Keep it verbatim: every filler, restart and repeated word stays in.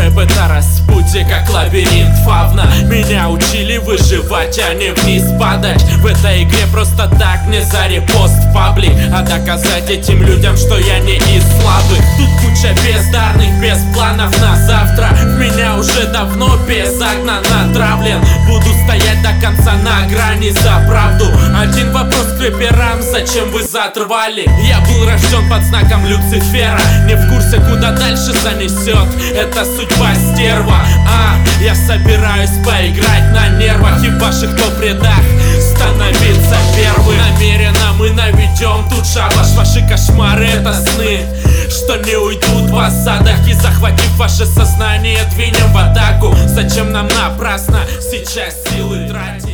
рэп это распутье, как лабиринт фавна. Меня учили выживать, а не вниз падать. В этой игре просто так не за репост в паблик, а доказать этим людям, что я не из слабых. Тут куча бездарных, без планов на завтра. В меня уже давно безагнан натравлен. Буду стоять до конца на грани за правду. Один вопрос к рэперам: зачем вы затрвали? Я был рожден под знаком Люцифера. Не в курсе, куда дальше занесет эта судьба стерва. А, я собираюсь поиграть на нервах и в ваших топ-рядах становиться первым. Намеренно мы наведем тут шабаш. Ваши кошмары — это сны, что не уйдут в осадах. И захватив ваше сознание, двинем в атаку. Зачем нам напрасно сейчас силы тратить?